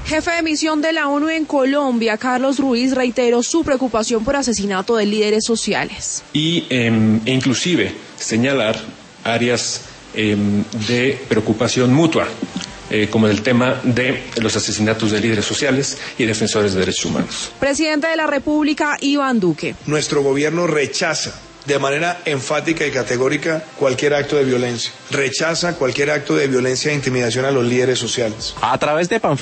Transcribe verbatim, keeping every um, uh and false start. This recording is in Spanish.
Jefe de misión de la ONU en Colombia, Carlos Ruiz, reiteró su preocupación por asesinato de líderes sociales. Y eh, e inclusive señalar áreas eh, de preocupación mutua, eh, como el tema de los asesinatos de líderes sociales y defensores de derechos humanos. Presidente de la República, Iván Duque. Nuestro gobierno rechaza de manera enfática y categórica cualquier acto de violencia. Rechaza cualquier acto de violencia e intimidación a los líderes sociales. A través de